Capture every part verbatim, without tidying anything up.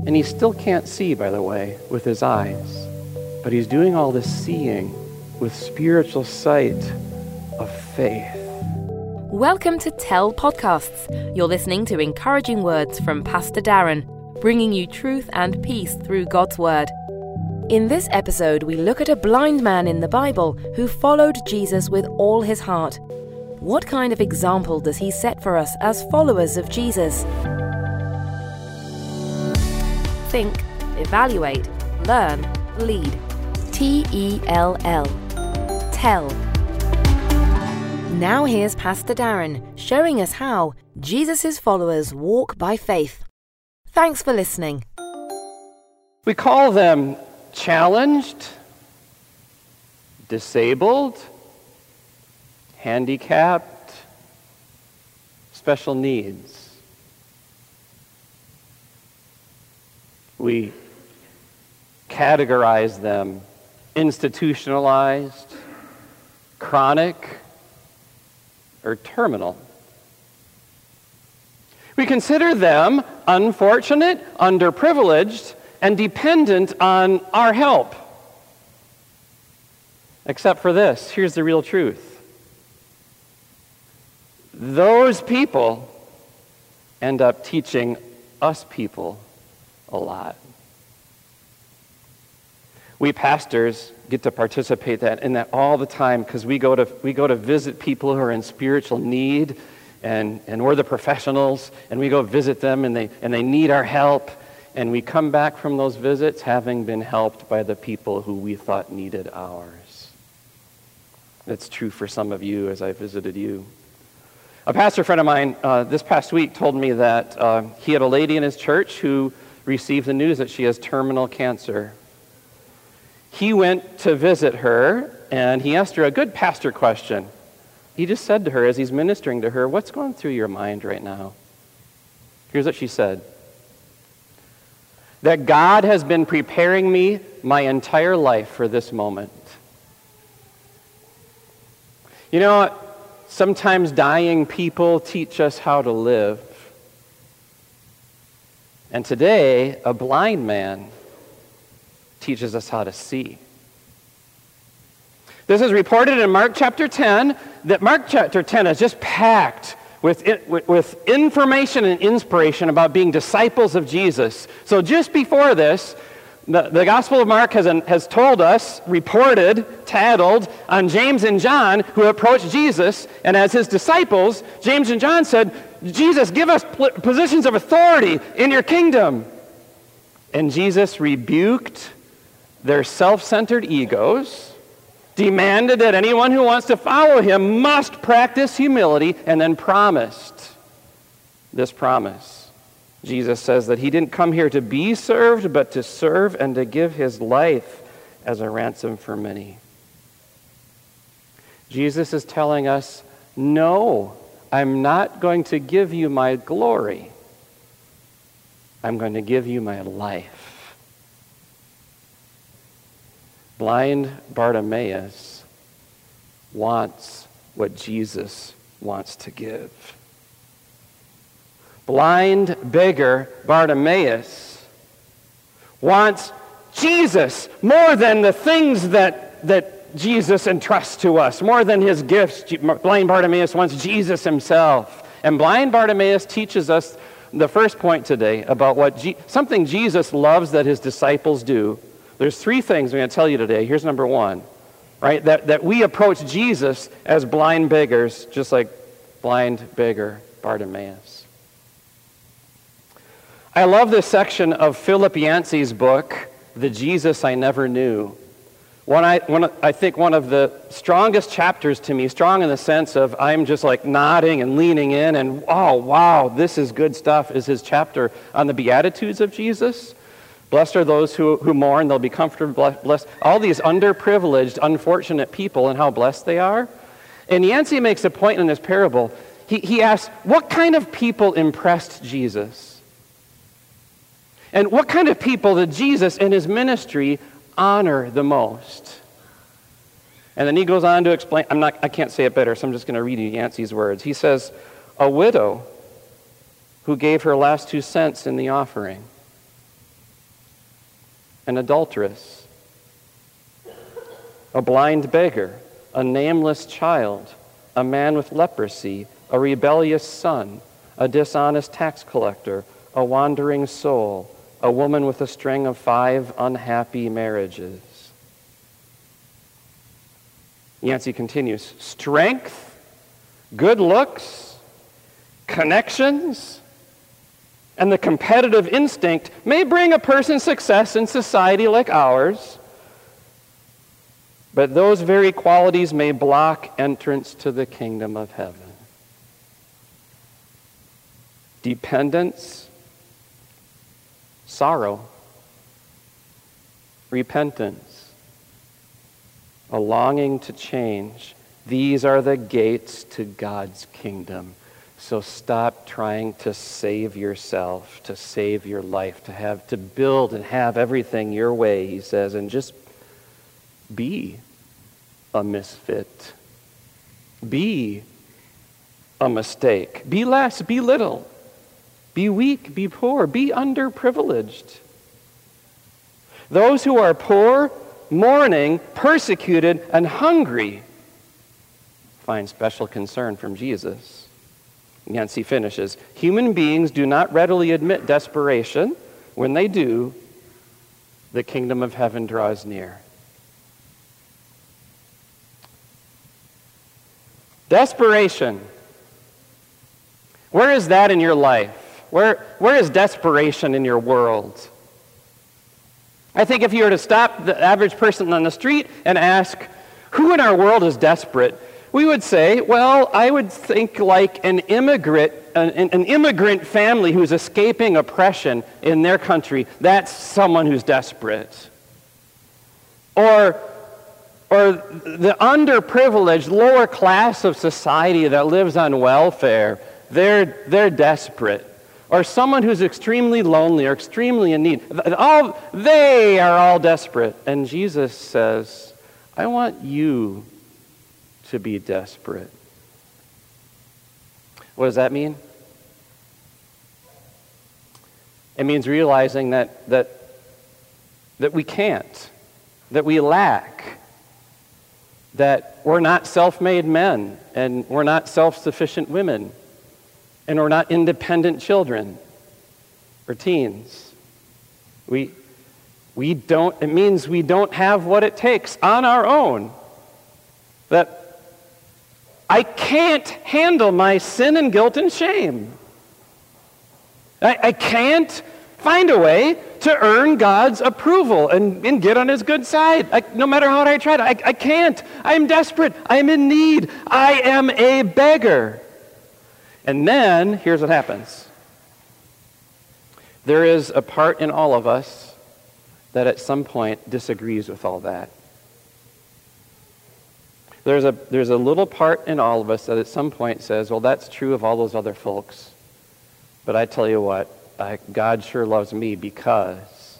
And he still can't see, by the way, with his eyes. But he's doing all this seeing with spiritual sight of faith. Welcome to Tell Podcasts. You're listening to encouraging words from Pastor Darren, bringing you truth and peace through God's Word. In this episode, we look at a blind man in the Bible who followed Jesus with all his heart. What kind of example does he set for us as followers of Jesus? Think, evaluate, learn, lead. T E L L. Tell. Now here's Pastor Darren showing us how Jesus' followers walk by faith. Thanks for listening. We call them challenged, disabled, handicapped, special needs. We categorize them institutionalized, chronic, or terminal. We consider them unfortunate, underprivileged, and dependent on our help. Except for this, here's the real truth. Those people end up teaching us people a lot. We pastors get to participate that in that all the time because we go to we go to visit people who are in spiritual need, and, and we're the professionals, and we go visit them and they and they need our help, and we come back from those visits having been helped by the people who we thought needed ours. That's true for some of you as I visited you. A pastor friend of mine uh, this past week told me that uh, he had a lady in his church who received the news that she has terminal cancer. He went to visit her, and he asked her a good pastor question. He just said to her, as he's ministering to her, "What's going through your mind right now?" Here's what she said. "That God has been preparing me my entire life for this moment." You know, sometimes dying people teach us how to live. And today, a blind man teaches us how to see. This is reported in Mark chapter ten, that Mark chapter ten is just packed with, with, with information and inspiration about being disciples of Jesus. So just before this, the, the Gospel of Mark has, has told us, reported, titled, on James and John who approached Jesus, and as his disciples, James and John said, "Jesus, give us positions of authority in your kingdom." And Jesus rebuked their self-centered egos, demanded that anyone who wants to follow him must practice humility, and then promised this promise. Jesus says that he didn't come here to be served, but to serve and to give his life as a ransom for many. Jesus is telling us, no, I'm not going to give you my glory. I'm going to give you my life. Blind Bartimaeus wants what Jesus wants to give. Blind beggar Bartimaeus wants Jesus more than the things that, that Jesus entrusts to us, more than his gifts. Blind Bartimaeus wants Jesus himself. And blind Bartimaeus teaches us the first point today about what Je- something Jesus loves that his disciples do. There's three things I'm going to tell you today. Here's number one, right? That, that we approach Jesus as blind beggars, just like blind beggar Bartimaeus. I love this section of Philip Yancey's book, The Jesus I Never Knew. One I, one, I think one of the strongest chapters to me, strong in the sense of I'm just like nodding and leaning in and, oh, wow, this is good stuff, is his chapter on the Beatitudes of Jesus. Blessed are those who, who mourn, they'll be comforted, blessed. All these underprivileged, unfortunate people and how blessed they are. And Yancey makes a point in this parable. He, he asks, what kind of people impressed Jesus? And what kind of people did Jesus in his ministry honor the most? And then he goes on to explain, I'm not, I can't say it better, so I'm just going to read you Yancey's words. He says, a widow who gave her last two cents in the offering. an adulteress, a blind beggar, a nameless child, a man with leprosy, a rebellious son, a dishonest tax collector, a wandering soul, a woman with a string of five unhappy marriages. Yancey continues, strength, good looks, connections, and the competitive instinct may bring a person success in society like ours, but those very qualities may block entrance to the kingdom of heaven. Dependence, sorrow, repentance, a longing to change. These are the gates to God's kingdom. So stop trying to save yourself, to save your life, to have to build and have everything your way, he says, and just be a misfit. Be a mistake. Be less, be little. Be weak, be poor, be underprivileged. Those who are poor, mourning, persecuted, and hungry find special concern from Jesus. Yancey finishes, human beings do not readily admit desperation. When they do, the kingdom of heaven draws near. Desperation. Where is that in your life? Where, where is desperation in your world? I think if you were to stop the average person on the street and ask, who in our world is desperate? We would say, well, I would think like an immigrant, an, an immigrant family who's escaping oppression in their country. That's someone who's desperate. Or, or the underprivileged lower class of society that lives on welfare. They're, they're desperate. Or someone who's extremely lonely or extremely in need. All, they are all desperate. And Jesus says, I want you to be desperate. What does that mean? It means realizing that, that, that we can't, that we lack, that we're not self-made men, and we're not self-sufficient women, and we're not independent children or teens. We, we don't, it means we don't have what it takes on our own. That I can't handle my sin and guilt and shame. I, I can't find a way to earn God's approval and, and get on his good side. I, no matter how hard I try, I, I can't. I'm desperate. I'm in need. I am a beggar. And then, here's what happens. There is a part in all of us that at some point disagrees with all that. There's a, there's a little part in all of us that at some point says, well, that's true of all those other folks. But I tell you what, I, God sure loves me because.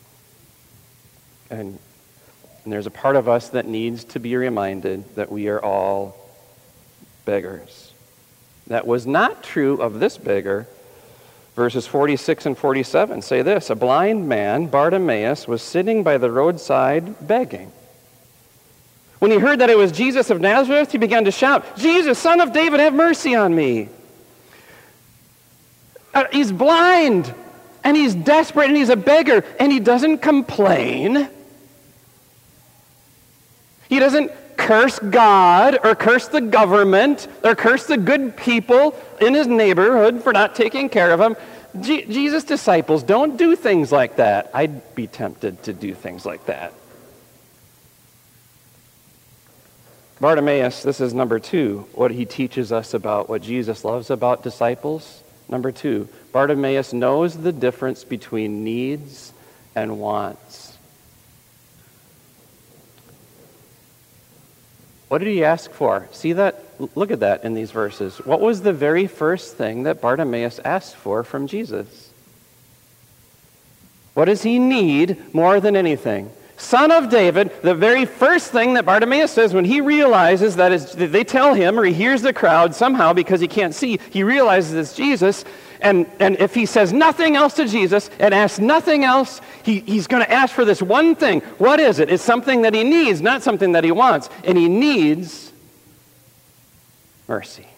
And, and there's a part of us that needs to be reminded that we are all beggars. That was not true of this beggar. Verses forty-six and forty-seven say this, a blind man, Bartimaeus, was sitting by the roadside begging. When he heard that it was Jesus of Nazareth, he began to shout, Jesus, Son of David, have mercy on me. Uh, he's blind, and he's desperate, and he's a beggar, and he doesn't complain. He doesn't curse God, or curse the government, or curse the good people in his neighborhood for not taking care of him. Je- Jesus' disciples don't do things like that. I'd be tempted to do things like that. Bartimaeus, this is number two, what he teaches us about what Jesus loves about disciples. Number two, Bartimaeus knows the difference between needs and wants. What did he ask for? See that? Look at that in these verses. What was the very first thing that Bartimaeus asked for from Jesus? What does he need more than anything? Son of David, the very first thing that Bartimaeus says when he realizes that is, they tell him, or he hears the crowd somehow because he can't see, he realizes it's Jesus, And, and if he says nothing else to Jesus and asks nothing else, he, he's going to ask for this one thing. What is it? It's something that he needs, not something that he wants. And he needs mercy.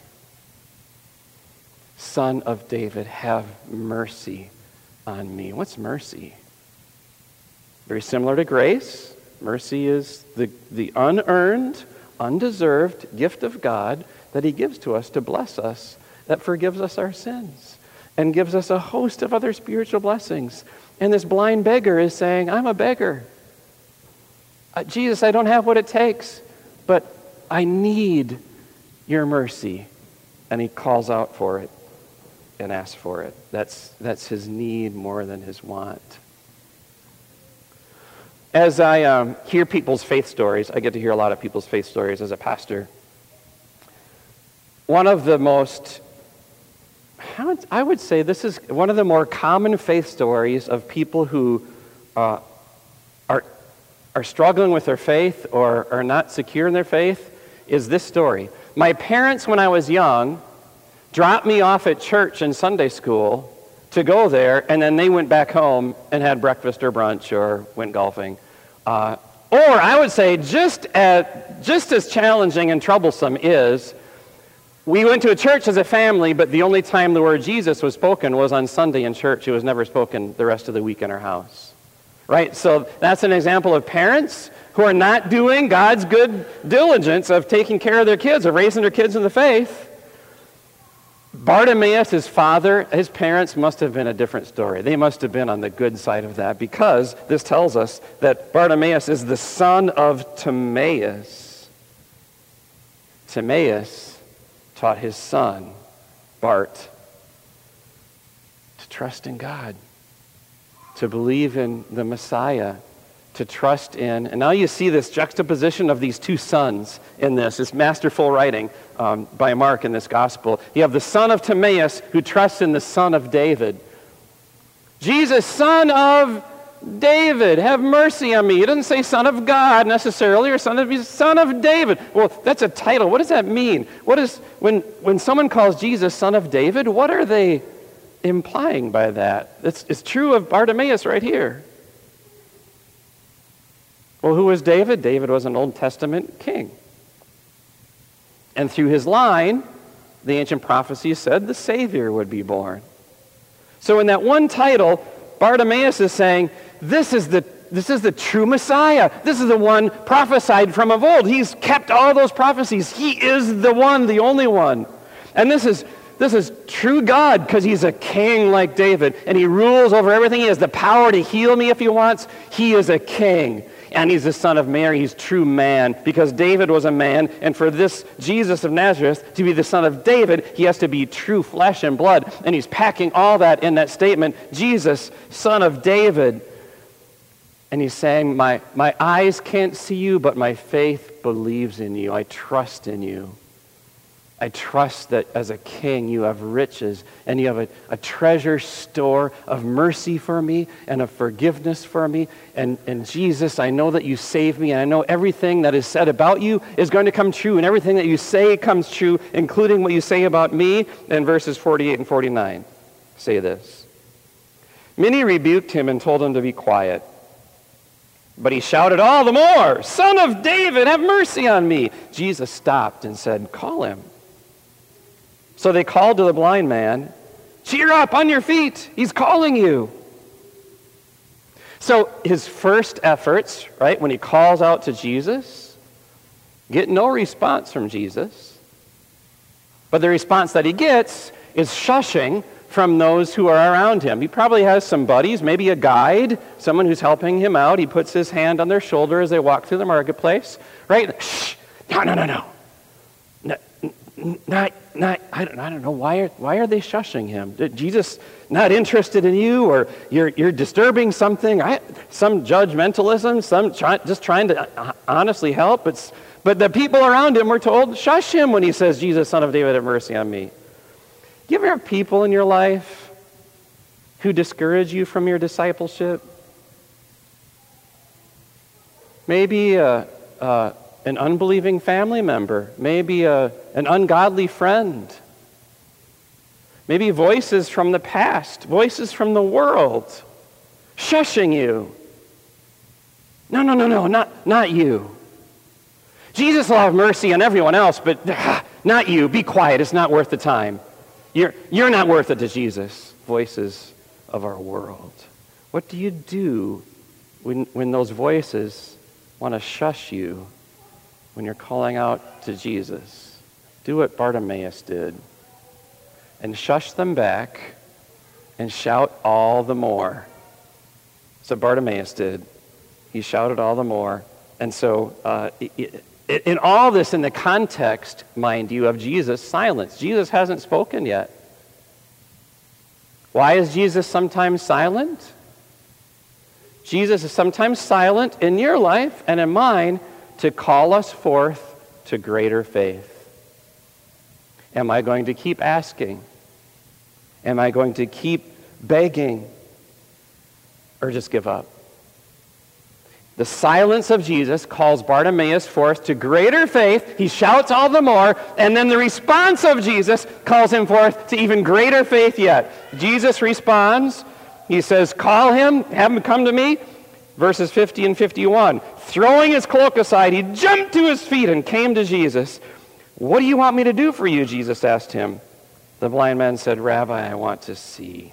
Son of David, have mercy on me. What's mercy? Very similar to grace. Mercy is the, the unearned, undeserved gift of God that he gives to us to bless us, that forgives us our sins and gives us a host of other spiritual blessings. And this blind beggar is saying, I'm a beggar. Uh, Jesus, I don't have what it takes, but I need your mercy. And he calls out for it and asks for it. That's, that's his need more than his want. As I um, hear people's faith stories, I get to hear a lot of people's faith stories as a pastor. One of the most, I would say this is one of the more common faith stories of people who uh, are, are struggling with their faith or are not secure in their faith is this story. My parents, when I was young, dropped me off at church and Sunday school to go there, and then they went back home and had breakfast or brunch or went golfing. Uh, or I would say just, at, just as challenging and troublesome is, we went to a church as a family, but the only time the word Jesus was spoken was on Sunday in church. It was never spoken the rest of the week in our house. Right? So that's an example of parents who are not doing God's good diligence of taking care of their kids, of raising their kids in the faith. Bartimaeus, his father, his parents must have been a different story. They must have been on the good side of that, because this tells us that Bartimaeus is the son of Timaeus. Timaeus taught his son, Bart, to trust in God, to believe in the Messiah, to trust in. And now you see this juxtaposition of these two sons in this. It's masterful writing um, by Mark in this gospel. You have the son of Timaeus who trusts in the son of David. Jesus, son of David, have mercy on me. It doesn't say son of God necessarily, or son of son of David. Well, that's a title. What does that mean? What is when when someone calls Jesus son of David, what are they implying by that? It's, it's true of Bartimaeus right here. Well, who was David? David was an Old Testament king. And through his line, the ancient prophecies said the Savior would be born. So in that one title, Bartimaeus is saying, this is the this is the true Messiah. This is the one prophesied from of old. He's kept all those prophecies. He is the one, the only one. And this is This is true God, because he's a king like David, and he rules over everything. He has the power to heal me if he wants. He is a king, and he's the son of Mary. He's true man, because David was a man, and for this Jesus of Nazareth to be the son of David, he has to be true flesh and blood, and he's packing all that in that statement, Jesus, son of David. And he's saying, my, my eyes can't see you, but my faith believes in you. I trust in you. I trust that as a king you have riches and you have a, a treasure store of mercy for me and of forgiveness for me. And, and Jesus, I know that you save me, and I know everything that is said about you is going to come true, and everything that you say comes true, including what you say about me. And verses forty-eight and forty-nine say this. Many rebuked him and told him to be quiet. But he shouted all the more, Son of David, have mercy on me. Jesus stopped and said, call him. So they called to the blind man, cheer up, on your feet, he's calling you. So his first efforts, right, when he calls out to Jesus, get no response from Jesus. But the response that he gets is shushing from those who are around him. He probably has some buddies, maybe a guide, someone who's helping him out. He puts his hand on their shoulder as they walk through the marketplace, right? Shh, no, no, no, no. Not, not, I don't, I don't know, why are, why are they shushing him? Did Jesus not interested in you, or you're, you're disturbing something? I, some judgmentalism, some try, just trying to honestly help. It's, but the people around him were told, shush him when he says, Jesus, son of David, have mercy on me. Do you ever have people in your life who discourage you from your discipleship? Maybe a, a an unbelieving family member, maybe a, an ungodly friend. Maybe voices from the past, voices from the world, shushing you. No, no, no, no, not, not you. Jesus will have mercy on everyone else, but ah, not you. Be quiet. It's not worth the time. You're, you're not worth it to Jesus. Voices of our world. What do you do when, when those voices want to shush you when you're calling out to Jesus? Do what Bartimaeus did and shush them back and shout all the more. So Bartimaeus did. He shouted all the more. And so uh, it, it, in all this, in the context, mind you, of Jesus' silence. Jesus hasn't spoken yet. Why is Jesus sometimes silent? Jesus is sometimes silent in your life and in mine to call us forth to greater faith. Am I going to keep asking? Am I going to keep begging? Or just give up? The silence of Jesus calls Bartimaeus forth to greater faith. He shouts all the more, and then the response of Jesus calls him forth to even greater faith yet. Jesus responds. He says, call him, have him come to me. Verses fifty and fifty-one. Throwing his cloak aside, he jumped to his feet and came to Jesus. What do you want me to do for you? Jesus asked him. The blind man said, Rabbi, I want to see.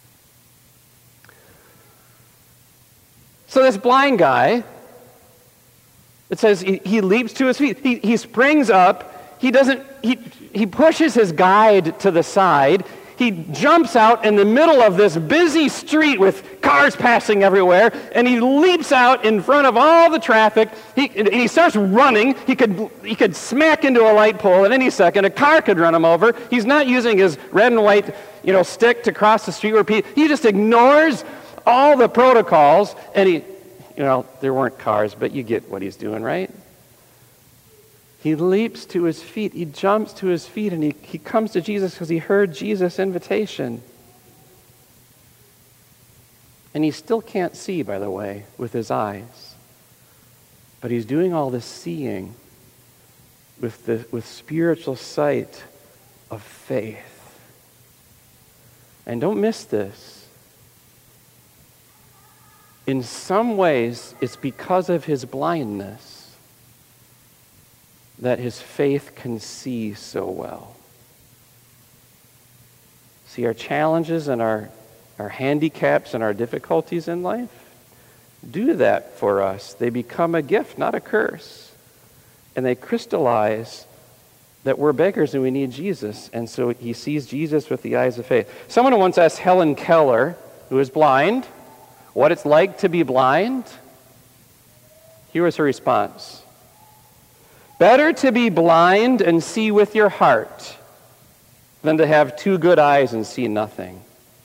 So this blind guy, it says he, he leaps to his feet. He, he springs up. He doesn't, he, he pushes his guide to the side. He jumps out in the middle of this busy street with cars passing everywhere, and he leaps out in front of all the traffic. He, and he starts running. He could, he could smack into a light pole at any second. A car could run him over. He's not using his red and white, you know, stick to cross the street where people, he just ignores all the protocols, and he, you know, there weren't cars, but you get what he's doing, right? He leaps to his feet. He jumps to his feet, and he, he comes to Jesus because he heard Jesus' invitation. And he still can't see, by the way, with his eyes. But he's doing all this seeing with, the, with spiritual sight of faith. And don't miss this. In some ways, it's because of his blindness that his faith can see so well. See, our challenges and our, our handicaps and our difficulties in life do that for us. They become a gift, not a curse. And they crystallize that we're beggars and we need Jesus. And so he sees Jesus with the eyes of faith. Someone once asked Helen Keller, who is blind, what it's like to be blind. Here was her response. Better to be blind and see with your heart than to have two good eyes and see nothing.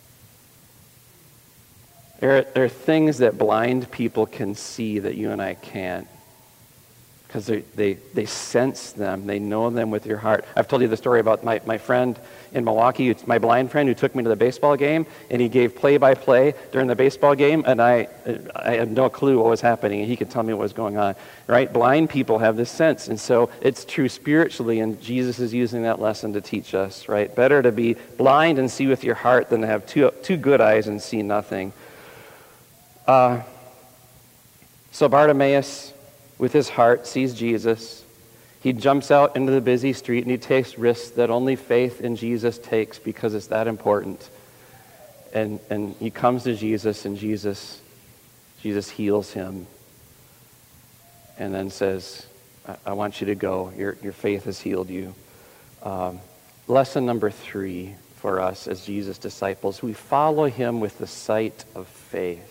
There are, there are things that blind people can see that you and I can't. Because they, they, they sense them. They know them with your heart. I've told you the story about my, my friend in Milwaukee, my blind friend who took me to the baseball game, and he gave play-by-play during the baseball game, and I I had no clue what was happening, and he could tell me what was going on. Right? Blind people have this sense, and so it's true spiritually, and Jesus is using that lesson to teach us. Right? Better to be blind and see with your heart than to have two, two good eyes and see nothing. Uh, so Bartimaeus, with his heart, sees Jesus. He jumps out into the busy street and he takes risks that only faith in Jesus takes because it's that important. And and he comes to Jesus, and Jesus, Jesus heals him. And then says, I, I want you to go. Your, your faith has healed you. Um, lesson number three for us as Jesus' disciples, we follow him with the sight of faith.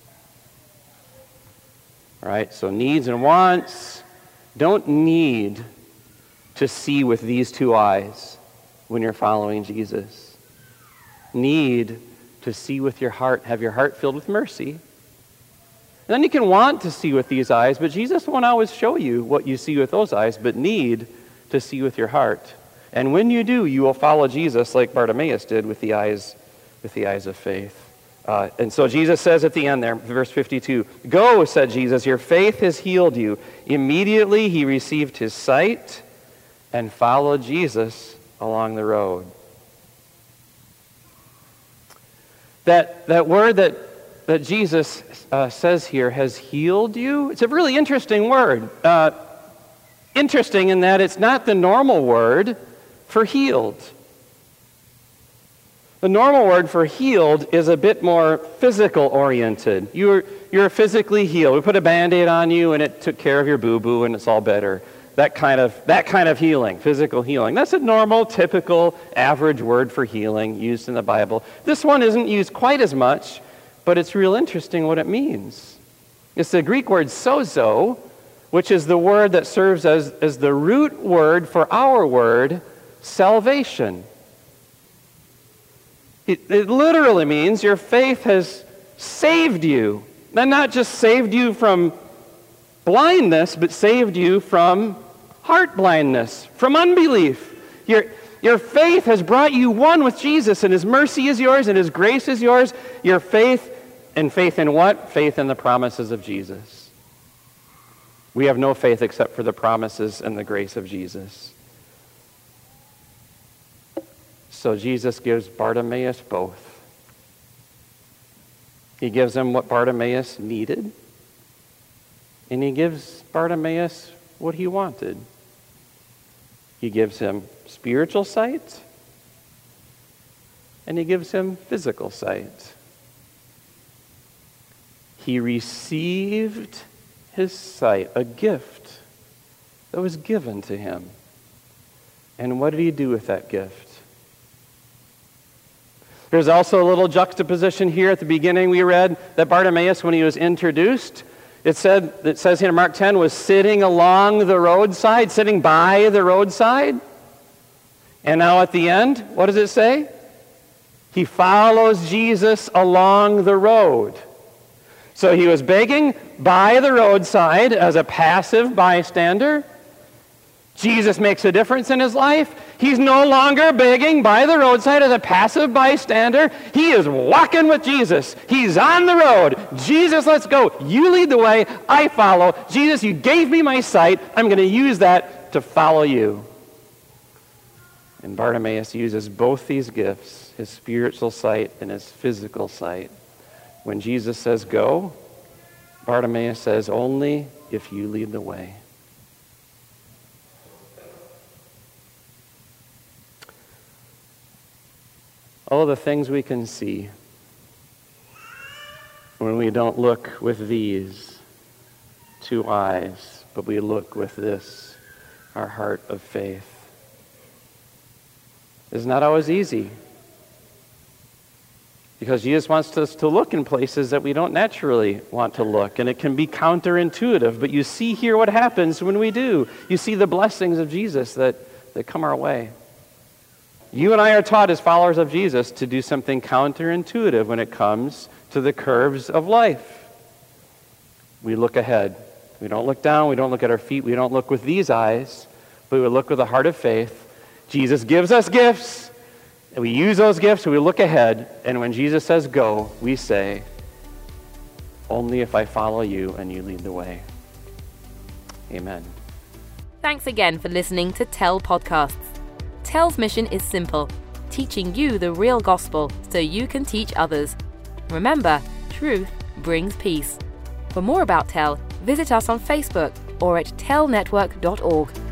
All right, so needs and wants. Don't need to see with these two eyes when you're following Jesus. Need to see with your heart, have your heart filled with mercy. And then you can want to see with these eyes, but Jesus won't always show you what you see with those eyes, but need to see with your heart. And when you do, you will follow Jesus like Bartimaeus did with the eyes, with the eyes of faith. Uh, and so Jesus says at the end there, verse fifty-two, "Go," said Jesus, "your faith has healed you." Immediately he received his sight and followed Jesus along the road. That, that word that, that Jesus uh, says here, has healed you, it's a really interesting word. Uh, interesting in that it's not the normal word for healed. The normal word for healed is a bit more physical oriented. You're, you're physically healed. We put a Band-Aid on you and it took care of your boo-boo and it's all better. That kind of, that kind of healing, physical healing. That's a normal, typical, average word for healing used in the Bible. This one isn't used quite as much, but it's real interesting what it means. It's the Greek word sozo, which is the word that serves as, as the root word for our word, salvation. It, it literally means your faith has saved you. And not just saved you from blindness, but saved you from heart blindness, from unbelief. Your, your faith has brought you one with Jesus, and His mercy is yours, and His grace is yours. Your faith, and faith in what? Faith in the promises of Jesus. We have no faith except for the promises and the grace of Jesus. So Jesus gives Bartimaeus both. He gives him what Bartimaeus needed, and He gives Bartimaeus what he wanted. He gives him spiritual sight, and He gives him physical sight. He received his sight, a gift that was given to him. And what did he do with that gift? There's also a little juxtaposition here at the beginning. We read that Bartimaeus, when he was introduced, it said, it says here in Mark ten, was sitting along the roadside, sitting by the roadside. And now at the end, what does it say? He follows Jesus along the road. So he was begging by the roadside as a passive bystander. Jesus makes a difference in his life. He's no longer begging by the roadside as a passive bystander. He is walking with Jesus. He's on the road. Jesus, let's go. You lead the way. I follow. Jesus, you gave me my sight. I'm going to use that to follow you. And Bartimaeus uses both these gifts, his spiritual sight and his physical sight. When Jesus says go, Bartimaeus says, only if you lead the way. Oh, the things we can see when we don't look with these two eyes, but we look with this, our heart of faith. It's not always easy, because Jesus wants us to look in places that we don't naturally want to look, and it can be counterintuitive, but you see here what happens when we do. You see the blessings of Jesus that, that come our way. You and I are taught as followers of Jesus to do something counterintuitive when it comes to the curves of life. We look ahead. We don't look down. We don't look at our feet. We don't look with these eyes, but we look with a heart of faith. Jesus gives us gifts, and we use those gifts, and we look ahead. And when Jesus says go, we say, only if I follow you and you lead the way. Amen. Thanks again for listening to Tell Podcasts. Tell's mission is simple, teaching you the real gospel so you can teach others. Remember, truth brings peace. For more about Tell, visit us on Facebook or at tell network dot org.